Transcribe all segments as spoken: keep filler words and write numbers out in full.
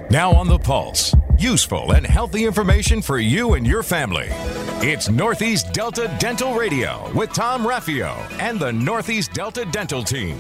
Now on the Pulse, useful and healthy information for you and your family. It's Northeast Delta Dental Radio with Tom Raffio and the Northeast Delta Dental Team.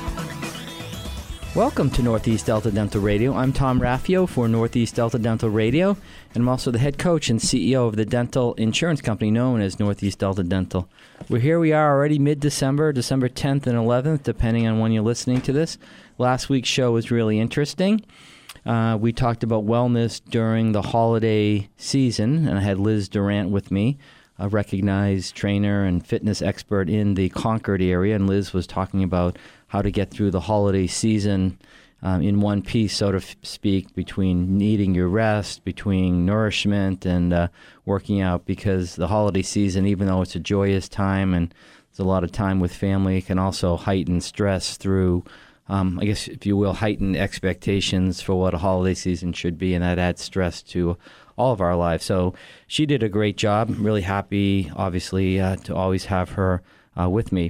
Welcome to Northeast Delta Dental Radio. I'm Tom Raffio for Northeast Delta Dental Radio, and I'm also the head coach and C E O of the dental insurance company known as Northeast Delta Dental. We're here, we are already mid-December, December tenth and eleventh, depending on when you're listening to this. Last week's show was really interesting. Uh, we talked about wellness during the holiday season, and I had Liz Durant with me, a recognized trainer and fitness expert in the Concord area, and Liz was talking about how to get through the holiday season um, in one piece, so to f- speak, between needing your rest, between nourishment and uh, working out, because the holiday season, even though it's a joyous time and there's a lot of time with family, can also heighten stress through, um, I guess, if you will, heighten expectations for what a holiday season should be, and that adds stress to all of our lives. So she did a great job. I'm really happy, obviously, uh, to always have her uh, with me.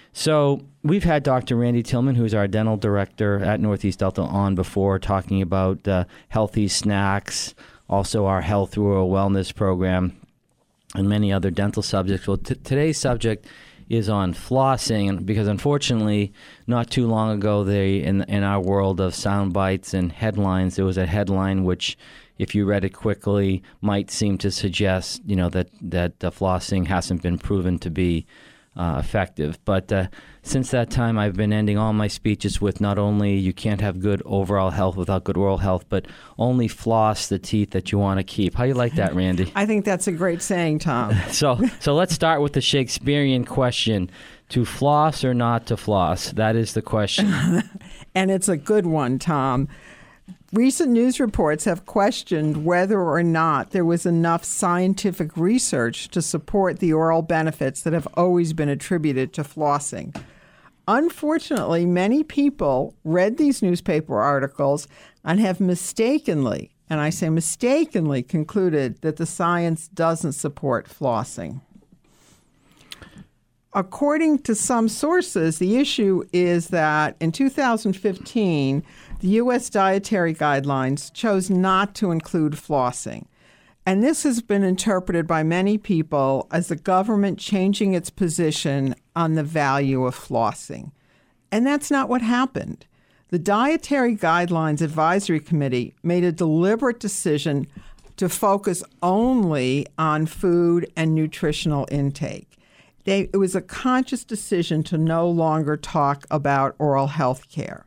So we've had Doctor Randy Tillman, who's our dental director at Northeast Delta, on before, talking about uh, healthy snacks, also our Health Rural Wellness program, and many other dental subjects. Well, t- today's subject is on flossing, and because unfortunately, not too long ago, they in in our world of sound bites and headlines, there was a headline which, if you read it quickly, might seem to suggest, you know, that that uh, flossing hasn't been proven to be Uh, effective. But uh, since that time, I've been ending all my speeches with not only you can't have good overall health without good oral health, but only floss the teeth that you want to keep. How you like that, Randy? I think that's a great saying, Tom. so, so let's start with the Shakespearean question. To floss or not to floss? That is the question. And it's a good one, Tom. Recent news reports have questioned whether or not there was enough scientific research to support the oral benefits that have always been attributed to flossing. Unfortunately, many people read these newspaper articles and have mistakenly, and I say mistakenly, concluded that the science doesn't support flossing. According to some sources, the issue is that in two thousand fifteen, the U S dietary guidelines chose not to include flossing. And this has been interpreted by many people as the government changing its position on the value of flossing. And that's not what happened. The Dietary Guidelines Advisory Committee made a deliberate decision to focus only on food and nutritional intake. They, it was a conscious decision to no longer talk about oral health care.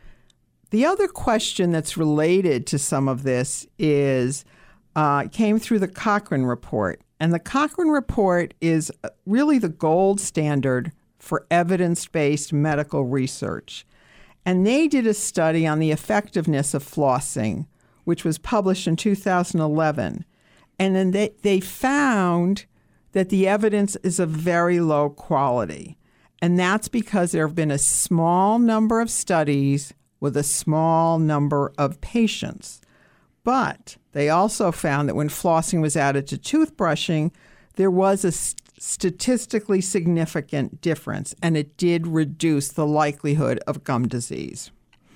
The other question that's related to some of this is uh, came through the Cochrane Report. And the Cochrane Report is really the gold standard for evidence-based medical research. And they did a study on the effectiveness of flossing, which was published in two thousand eleven. And then they, they found that the evidence is of very low quality. And that's because there have been a small number of studies with a small number of patients. But they also found that when flossing was added to toothbrushing, there was a st- statistically significant difference, and it did reduce the likelihood of gum disease.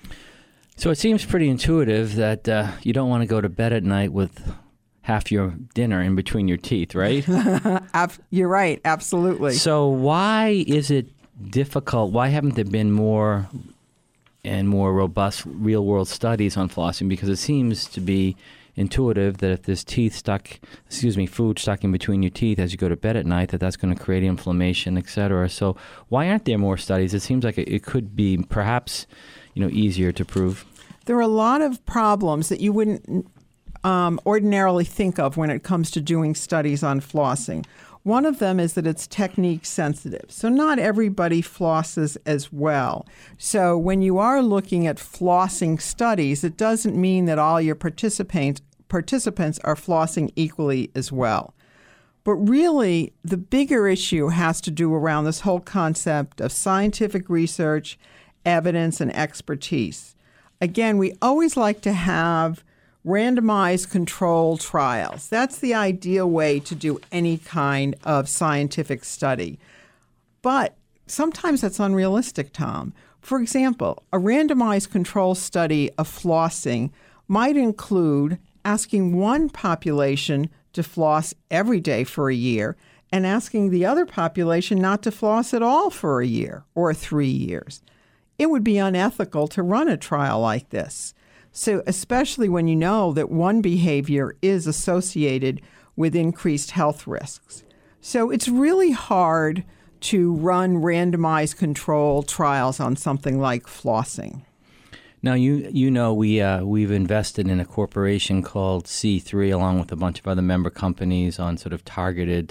So it seems pretty intuitive that uh, you don't want to go to bed at night with half your dinner in between your teeth, right? You're right, absolutely. So why is it difficult? Why haven't there been more and more robust real-world studies on flossing? Because it seems to be intuitive that if there's teeth stuck, excuse me, food stuck in between your teeth as you go to bed at night, that that's going to create inflammation, et cetera. So why aren't there more studies? It seems like it, it could be perhaps, you know, easier to prove. There are a lot of problems that you wouldn't um, ordinarily think of when it comes to doing studies on flossing. One of them is that it's technique sensitive. So not everybody flosses as well. So when you are looking at flossing studies, it doesn't mean that all your participants participants are flossing equally as well. But really, the bigger issue has to do around this whole concept of scientific research, evidence, and expertise. Again, we always like to have randomized controlled trials. That's the ideal way to do any kind of scientific study. But sometimes that's unrealistic, Tom. For example, a randomized control study of flossing might include asking one population to floss every day for a year and asking the other population not to floss at all for a year or three years. It would be unethical to run a trial like this. So especially when you know that one behavior is associated with increased health risks. So it's really hard to run randomized controlled trials on something like flossing. Now, you you know we, uh, we've invested in a corporation called C three along with a bunch of other member companies on sort of targeted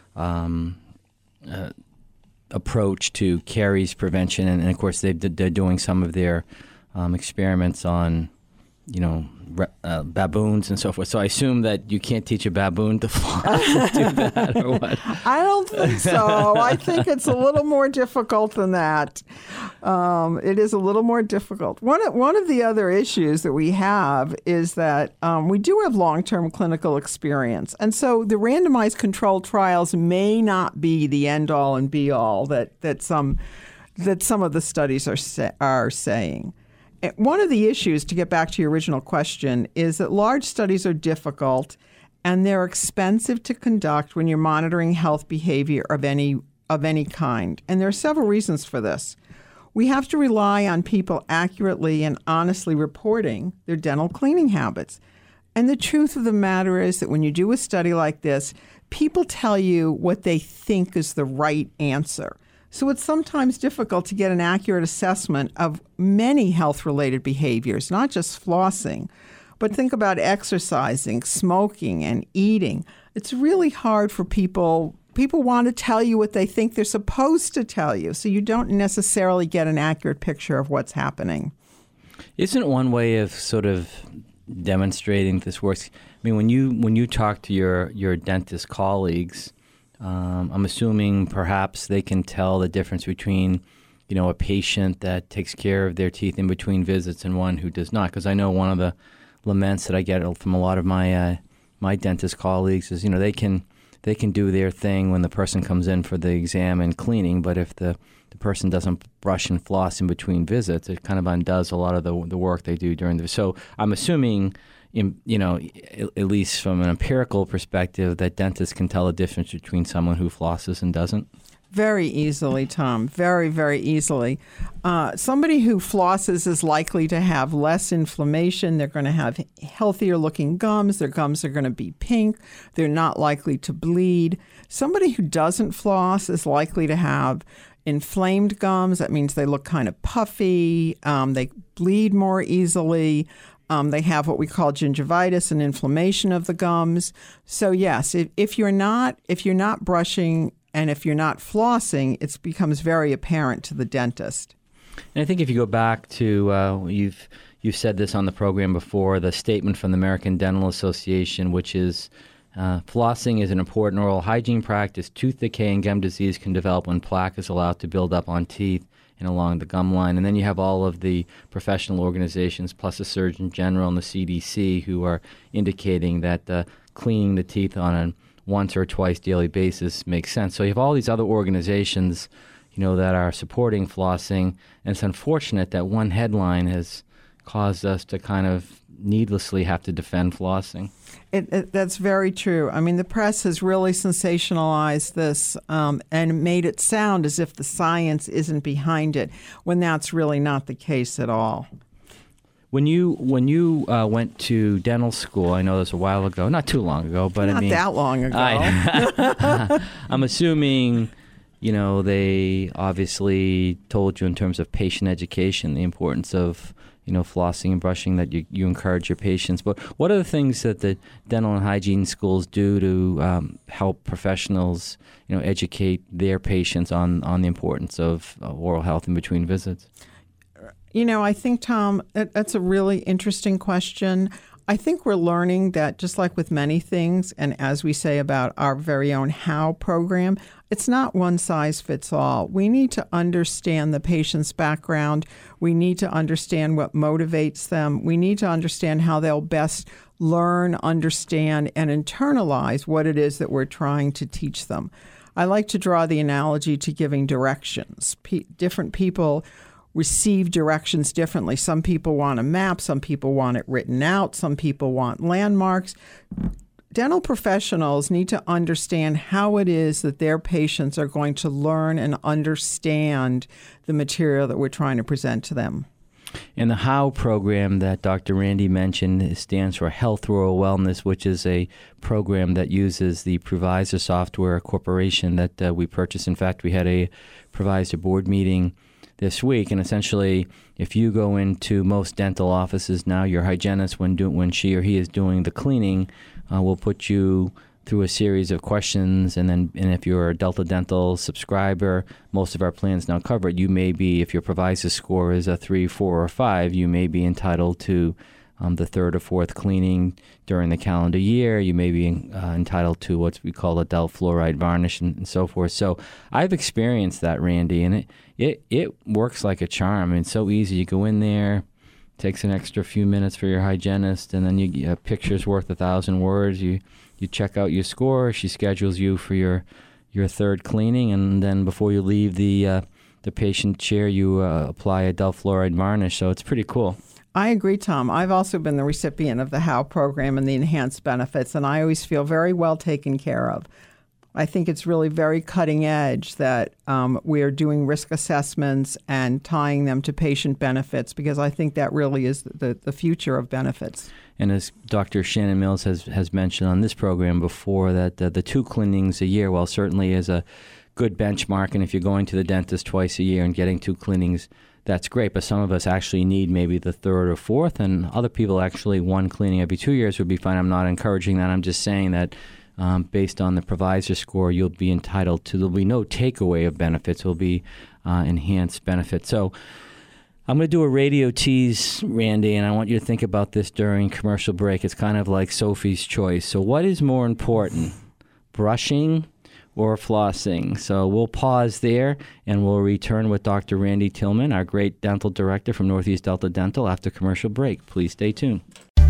um, uh, approach to caries prevention. And, and of course, they've, they're doing some of their um, experiments on, you know, uh, baboons and so forth. So I assume that you can't teach a baboon to floss and do that, or what? I don't think so. I think it's a little more difficult than that. Um, it is a little more difficult. One of, one of the other issues that we have is that um, we do have long-term clinical experience. And so the randomized controlled trials may not be the end-all and be-all that, that, some, that some of the studies are sa- are saying. One of the issues, to get back to your original question, is that large studies are difficult and they're expensive to conduct when you're monitoring health behavior of any of any kind. And there are several reasons for this. We have to rely on people accurately and honestly reporting their dental cleaning habits. And the truth of the matter is that when you do a study like this, people tell you what they think is the right answer. So it's sometimes difficult to get an accurate assessment of many health-related behaviors, not just flossing, but think about exercising, smoking, and eating. It's really hard for people. People want to tell you what they think they're supposed to tell you, so you don't necessarily get an accurate picture of what's happening. Isn't one way of sort of demonstrating this works? I mean, when you when you talk to your, your dentist colleagues, Um, I'm assuming perhaps they can tell the difference between, you know, a patient that takes care of their teeth in between visits and one who does not. Because I know one of the laments that I get from a lot of my uh, my dentist colleagues is, you know, they can they can do their thing when the person comes in for the exam and cleaning, but if the, the person doesn't brush and floss in between visits, it kind of undoes a lot of the the work they do during the. So I'm assuming. In, you know, at least from an empirical perspective, that dentists can tell the difference between someone who flosses and doesn't? Very easily, Tom. Very, very easily. Uh, somebody who flosses is likely to have less inflammation. They're going to have healthier looking gums. Their gums are going to be pink. They're not likely to bleed. Somebody who doesn't floss is likely to have inflamed gums. That means they look kind of puffy. Um, they bleed more easily. Um, they have what we call gingivitis and inflammation of the gums. So yes, if, if you're not if you're not brushing and if you're not flossing, it becomes very apparent to the dentist. And I think if you go back to uh, you've you've said this on the program before, the statement from the American Dental Association, which is uh, flossing is an important oral hygiene practice. Tooth decay and gum disease can develop when plaque is allowed to build up on teeth and along the gum line. And then you have all of the professional organizations, plus the Surgeon General and the C D C, who are indicating that uh, cleaning the teeth on a once or twice daily basis makes sense. So you have all these other organizations, you know, that are supporting flossing. And it's unfortunate that one headline has caused us to kind of needlessly have to defend flossing. It, it, that's very true. I mean, the press has really sensationalized this um, and made it sound as if the science isn't behind it, when that's really not the case at all. When you when you uh, went to dental school, I know this was a while ago, not too long ago, but not I mean, that long ago. I, I'm assuming, you know, they obviously told you in terms of patient education the importance of, you know, flossing and brushing, that you, you encourage your patients. But what are the things that the dental and hygiene schools do to um, help professionals, you know, educate their patients on, on the importance of uh, oral health in between visits? You know, I think, Tom, that, that's a really interesting question. I think we're learning that, just like with many things, and as we say about our very own HOW program, it's not one size fits all. We need to understand the patient's background. We need to understand what motivates them. We need to understand how they'll best learn, understand, and internalize what it is that we're trying to teach them. I like to draw the analogy to giving directions. P- different people receive directions differently. Some people want a map, some people want it written out, some people want landmarks. Dental professionals need to understand how it is that their patients are going to learn and understand the material that we're trying to present to them. And the HOW program that Doctor Randy mentioned stands for Health Rural Wellness, which is a program that uses the Provisor Software Corporation that uh, we purchased. In fact, we had a Provisor board meeting this week, and essentially, if you go into most dental offices now, your hygienist, when do, when she or he is doing the cleaning, uh, will put you through a series of questions, and then and if you're a Delta Dental subscriber, most of our plans now cover it. You may be, if your Provisor score is a three, four, or five, you may be entitled to um, the third or fourth cleaning during the calendar year. You may be uh, entitled to what we call a Del Fluoride varnish and, and so forth. So I've experienced that, Randy, and it, it, it works like a charm. I mean, it's so easy. You go in there, takes an extra few minutes for your hygienist, and then you get a picture's worth a thousand words. You You check out your score. She schedules you for your your third cleaning, and then before you leave the uh, the patient chair, you uh, apply a Del Fluoride varnish. So it's pretty cool. I agree, Tom. I've also been the recipient of the HOW program and the enhanced benefits, and I always feel very well taken care of. I think it's really very cutting edge that um, we are doing risk assessments and tying them to patient benefits, because I think that really is the, the future of benefits. And as Doctor Shannon Mills has, has mentioned on this program before, that uh, the two cleanings a year, while certainly is a good benchmark, and if you're going to the dentist twice a year and getting two cleanings, that's great. But some of us actually need maybe the third or fourth, and other people actually one cleaning every two years would be fine. I'm not encouraging that. I'm just saying that Um, based on the Provisor score, you'll be entitled to, there'll be no takeaway of benefits, it will be uh, enhanced benefits. So I'm going to do a radio tease, Randy, and I want you to think about this during commercial break. It's kind of like Sophie's Choice. So what is more important, brushing or flossing? So we'll pause there, and we'll return with Doctor Randy Tillman, our great dental director from Northeast Delta Dental, after commercial break. Please stay tuned.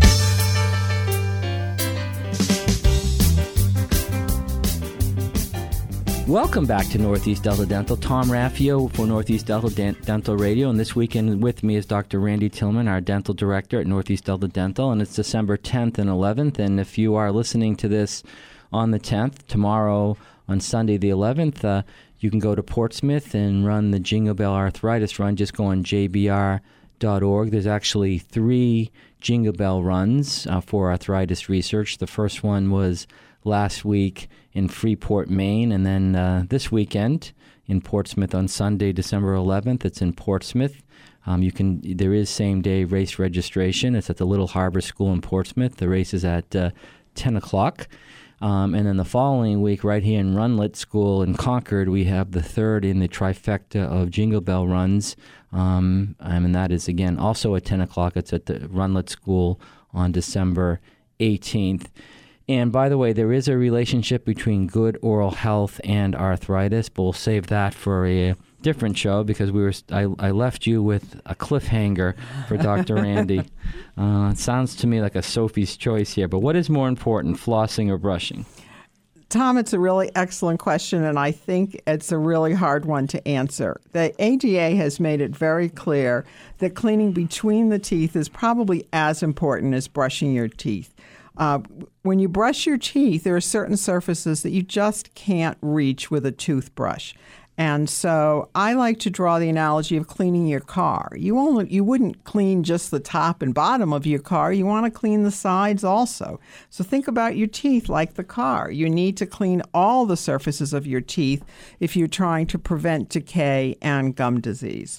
Welcome back to Northeast Delta Dental. Tom Raffio for Northeast Delta Dan- Dental Radio, and this weekend with me is Doctor Randy Tillman, our dental director at Northeast Delta Dental, and it's December tenth and eleventh, and if you are listening to this on the tenth, tomorrow on Sunday the eleventh, uh, you can go to Portsmouth and run the Jingle Bell Arthritis Run. Just go on j b r dot org. There's actually three Jingle Bell runs uh, for arthritis research. The first one was last week in Freeport, Maine, and then uh, this weekend in Portsmouth on Sunday, December eleventh. It's in Portsmouth. Um, you can there is same-day race registration. It's at the Little Harbor School in Portsmouth. The race is at uh, ten o'clock. Um, and then the following week, right here in Runlet School in Concord, we have the third in the trifecta of Jingle Bell runs. Um, and that is, again, also at ten o'clock. It's at the Runlet School on December eighteenth. And by the way, there is a relationship between good oral health and arthritis, but we'll save that for a different show, because we were I, I left you with a cliffhanger for Doctor Randy. Uh, it sounds to me like a Sophie's Choice here, but what is more important, flossing or brushing? Tom, it's a really excellent question, and I think it's a really hard one to answer. The A D A has made it very clear that cleaning between the teeth is probably as important as brushing your teeth. Uh, when you brush your teeth, there are certain surfaces that you just can't reach with a toothbrush. And so I like to draw the analogy of cleaning your car. You only you wouldn't clean just the top and bottom of your car. You want to clean the sides also. So think about your teeth like the car. You need to clean all the surfaces of your teeth if you're trying to prevent decay and gum disease.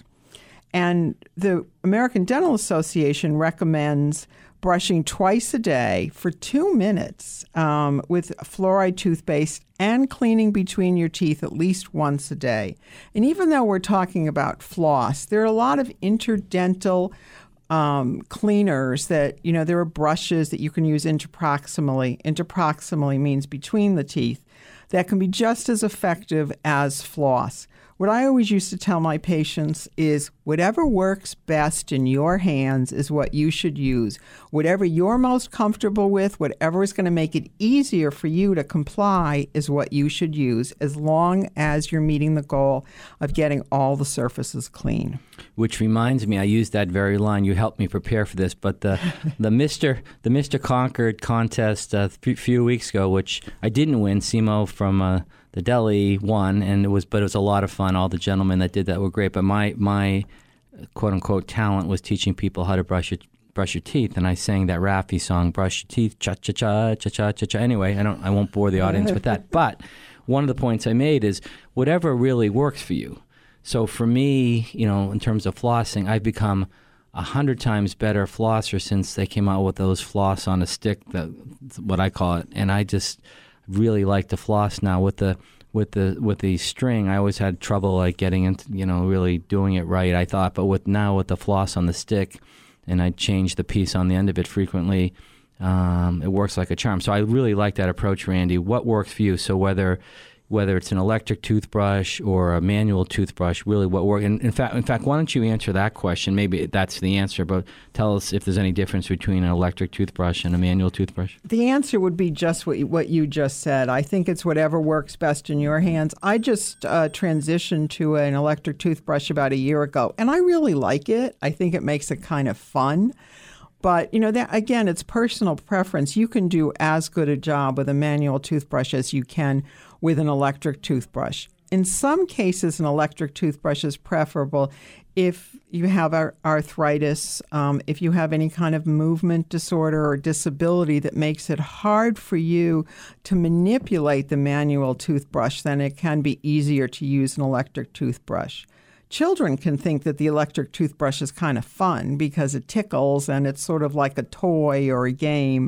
And the American Dental Association recommends brushing twice a day for two minutes um, with fluoride toothpaste, and cleaning between your teeth at least once a day. And even though we're talking about floss, there are a lot of interdental um, cleaners that, you know, there are brushes that you can use interproximally. Interproximally means between the teeth, that can be just as effective as floss. What I always used to tell my patients is whatever works best in your hands is what you should use. Whatever you're most comfortable with, whatever is going to make it easier for you to comply is what you should use, as long as you're meeting the goal of getting all the surfaces clean. Which reminds me, I used that very line. You helped me prepare for this, but the the Mister the Mister Concord contest a uh, few weeks ago, which I didn't win. Simo from uh, the deli won, and it was, but it was a lot of fun. All the gentlemen that did that were great. But my my quote unquote talent was teaching people how to brush your brush your teeth, and I sang that Raffi song, "Brush Your Teeth, cha cha cha cha cha cha cha." Anyway, I don't I won't bore the audience with that. But one of the points I made is whatever really works for you. So for me, you know, in terms of flossing, I've become a hundred times better flosser since they came out with those floss on a stick, that what I call it. And I just really like to floss now with the with the with the string. I always had trouble like getting into, you know, really doing it right, I thought. But with now with the floss on the stick, and I change the piece on the end of it frequently, um, it works like a charm. So I really like that approach, Randy. What works for you? So whether whether it's an electric toothbrush or a manual toothbrush, really what works. In, in fact, in fact, why don't you answer that question? Maybe that's the answer, but tell us if there's any difference between an electric toothbrush and a manual toothbrush. The answer would be just what you, what you just said. I think it's whatever works best in your hands. I just uh, transitioned to an electric toothbrush about a year ago, and I really like it. I think it makes it kind of fun. But, you know, that again, it's personal preference. You can do as good a job with a manual toothbrush as you can with an electric toothbrush. In some cases, an electric toothbrush is preferable if you have arthritis, um, if you have any kind of movement disorder or disability that makes it hard for you to manipulate the manual toothbrush, then it can be easier to use an electric toothbrush. Children can think that the electric toothbrush is kind of fun because it tickles and it's sort of like a toy or a game.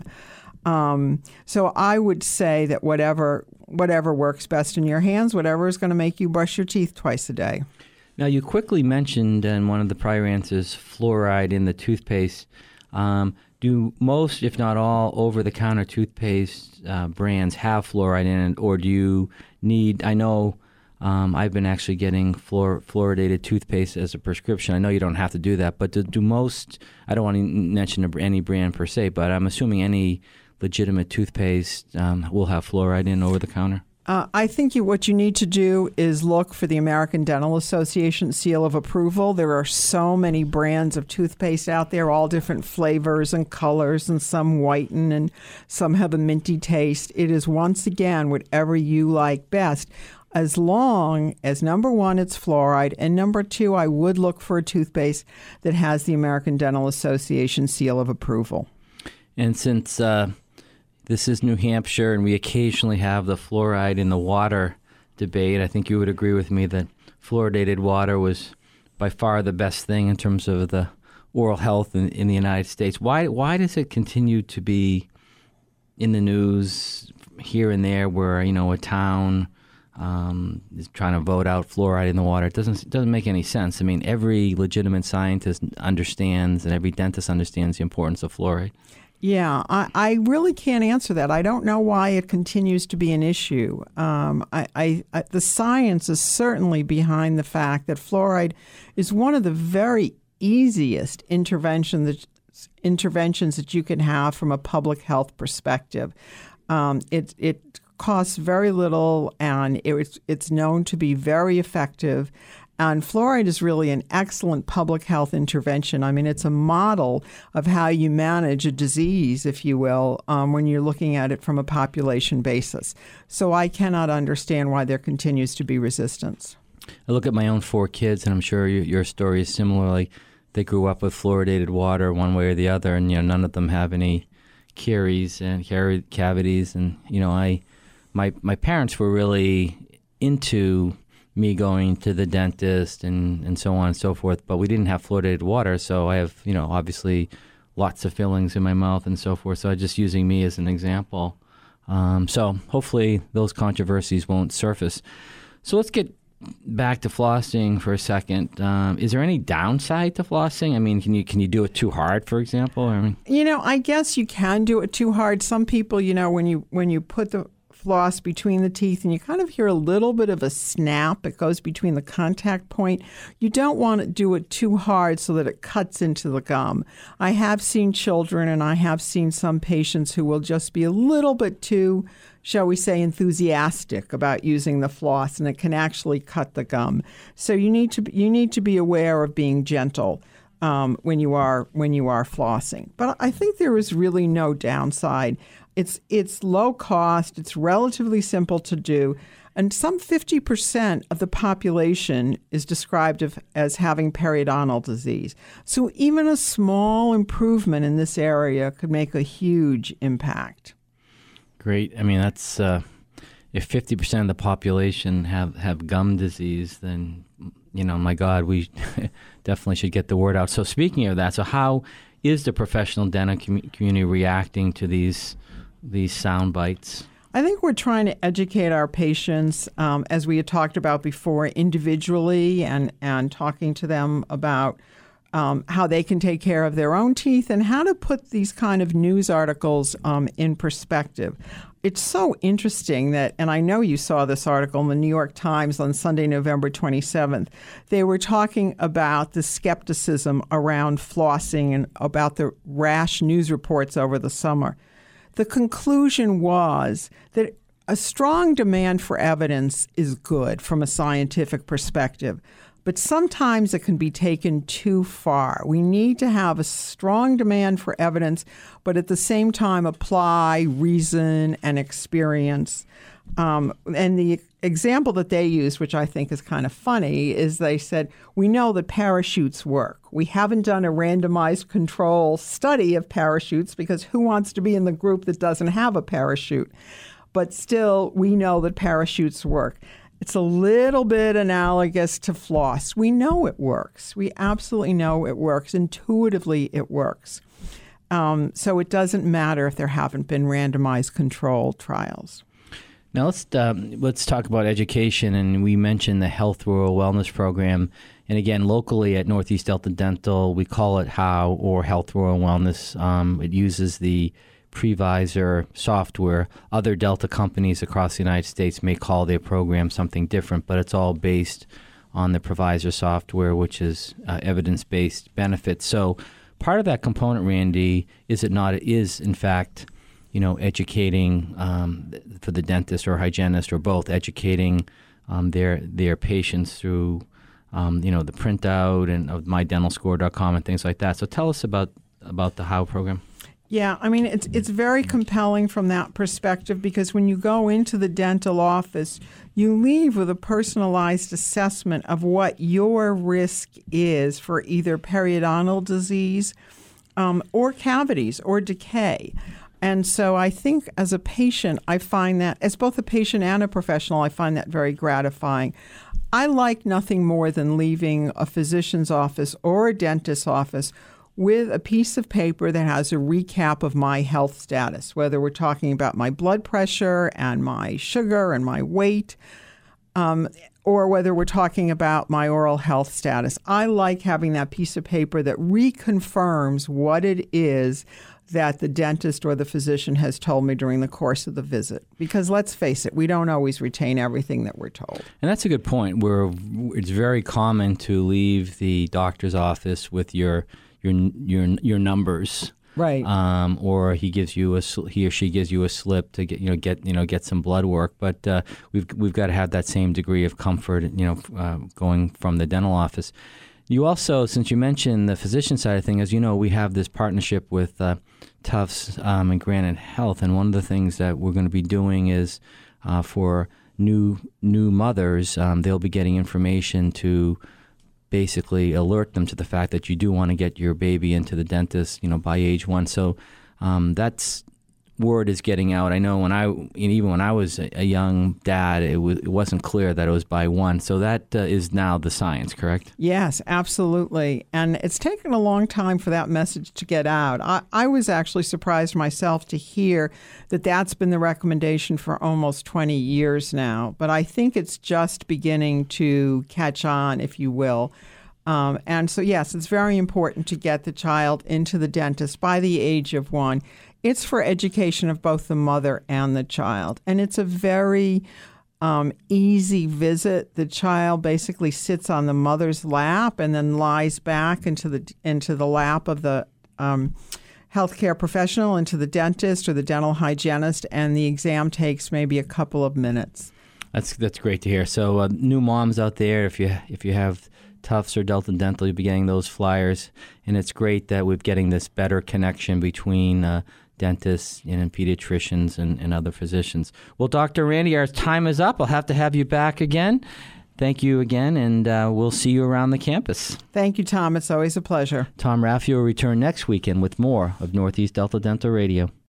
Um, so I would say that whatever whatever works best in your hands, whatever is going to make you brush your teeth twice a day. Now, you quickly mentioned in one of the prior answers fluoride in the toothpaste. Um, do most, if not all, over-the-counter toothpaste uh, brands have fluoride in it, or do you need, I know um, I've been actually getting fluor, fluoridated toothpaste as a prescription. I know you don't have to do that, but do, do most, I don't want to mention any brand per se, but I'm assuming any legitimate toothpaste um, will have fluoride in over the counter? Uh, I think you, what you need to do is look for the American Dental Association seal of approval. There are so many brands of toothpaste out there, all different flavors and colors, and some whiten and some have a minty taste. It is, once again, whatever you like best, as long as, number one, it's fluoride, and number two, I would look for a toothpaste that has the American Dental Association seal of approval. And since uh this is New Hampshire, and we occasionally have the fluoride in the water debate, I think you would agree with me that fluoridated water was by far the best thing in terms of the oral health in, in the United States. Why why does it continue to be in the news here and there where, you know, a town um, is trying to vote out fluoride in the water? It doesn't, it doesn't make any sense. I mean, every legitimate scientist understands and every dentist understands the importance of fluoride. Yeah, I, I really can't answer that. I don't know why it continues to be an issue. Um, I, I, I, the science is certainly behind the fact that fluoride is one of the very easiest intervention that, interventions that you can have from a public health perspective. Um, it, it costs very little, and it, it's known to be very effective. And fluoride is really an excellent public health intervention. I mean, it's a model of how you manage a disease, if you will, um, when you're looking at it from a population basis. So I cannot understand why there continues to be resistance. I look at my own four kids, and I'm sure your, your story is similar. Like, they grew up with fluoridated water one way or the other, and, you know, none of them have any caries and cavities. And, you know, I, my my parents were really into me going to the dentist and, and so on and so forth, but we didn't have fluoridated water, so I have, you know, obviously lots of fillings in my mouth and so forth, so I'm just using me as an example. Um, so hopefully those controversies won't surface. So let's get back to flossing for a second. Um, is there any downside to flossing? I mean, can you can you do it too hard, for example? I mean, you know, I guess you can do it too hard. Some people, you know, when you when you put the floss between the teeth and you kind of hear a little bit of a snap. It goes between the contact point. You don't want to do it too hard so that it cuts into the gum. I have seen children and I have seen some patients who will just be a little bit too, shall we say, enthusiastic about using the floss, and it can actually cut the gum. So you need to you need to be aware of being gentle um, when you are when you are flossing. But I think there is really no downside. It's it's low cost. It's relatively simple to do. And some fifty percent of the population is described of, as having periodontal disease. So even a small improvement in this area could make a huge impact. Great. I mean, that's uh, if fifty percent of the population have, have gum disease, then, you know, my God, we definitely should get the word out. So speaking of that, so how is the professional dental com- community reacting to these these sound bites? I think we're trying to educate our patients, um, as we had talked about before, individually and, and talking to them about um, how they can take care of their own teeth and how to put these kind of news articles um, in perspective. It's so interesting that, and I know you saw this article in the New York Times on Sunday, November twenty-seventh. They were talking about the skepticism around flossing and about the rash news reports over the summer. The conclusion was that a strong demand for evidence is good from a scientific perspective, but sometimes it can be taken too far. We need to have a strong demand for evidence, but at the same time apply reason and experience. Um, and the example that they used, which I think is kind of funny, is they said, we know that parachutes work. We haven't done a randomized control study of parachutes because who wants to be in the group that doesn't have a parachute? But still, we know that parachutes work. It's a little bit analogous to floss. We know it works. We absolutely know it works. Intuitively, it works. Um, so it doesn't matter if there haven't been randomized control trials. Now let's um, let's talk about education, and we mentioned the Health Rural Wellness Program. And again, locally at Northeast Delta Dental, we call it HOW, or Health Rural Wellness. Um, it uses the Previsor software. Other Delta companies across the United States may call their program something different, but it's all based on the Previsor software, which is uh, evidence-based benefits. So part of that component, Randy, is it not? It is, in fact, you know, educating um, for the dentist or hygienist or both, educating um, their their patients through, um, you know, the printout and of my dental score dot com and things like that. So tell us about about the HOW program. Yeah, I mean, it's it's very compelling from that perspective because when you go into the dental office, you leave with a personalized assessment of what your risk is for either periodontal disease um, or cavities or decay. And so I think as a patient, I find that, as both a patient and a professional, I find that very gratifying. I like nothing more than leaving a physician's office or a dentist's office with a piece of paper that has a recap of my health status, whether we're talking about my blood pressure and my sugar and my weight, um, or whether we're talking about my oral health status. I like having that piece of paper that reconfirms what it is that the dentist or the physician has told me during the course of the visit. Because let's face it, we don't always retain everything that we're told. And that's a good point. Where it's very common to leave the doctor's office with your your your your numbers, right? Um, or he gives you a he or she gives you a slip to get you know get you know get some blood work. But uh, we've we've got to have that same degree of comfort, you know, uh, going from the dental office. You also, since you mentioned the physician side of things, as you know, we have this partnership with uh, Tufts um, and Granite Health, and one of the things that we're going to be doing is uh, for new new mothers, um, they'll be getting information to basically alert them to the fact that you do want to get your baby into the dentist, you know, by age one. So um, that's word is getting out. I know when I, even when I was a young dad, it, was, it wasn't clear that it was by one. So that uh, is now the science, correct? Yes, absolutely. And it's taken a long time for that message to get out. I, I was actually surprised myself to hear that that's been the recommendation for almost twenty years now. But I think it's just beginning to catch on, if you will. Um, and so, yes, it's very important to get the child into the dentist by the age of one. It's for education of both the mother and the child. And it's a very um, easy visit. The child basically sits on the mother's lap and then lies back into the into the lap of the um, healthcare professional, into the dentist or the dental hygienist, and the exam takes maybe a couple of minutes. That's that's great to hear. So, uh, new moms out there, if you if you have Tufts or Delta Dental, you'll be getting those flyers, and it's great that we're getting this better connection between uh, dentists and pediatricians and, and other physicians. Well, Doctor Randy, our time is up. I'll have to have you back again. Thank you again, and uh, we'll see you around the campus. Thank you, Tom. It's always a pleasure. Tom Raffio will return next weekend with more of Northeast Delta Dental Radio.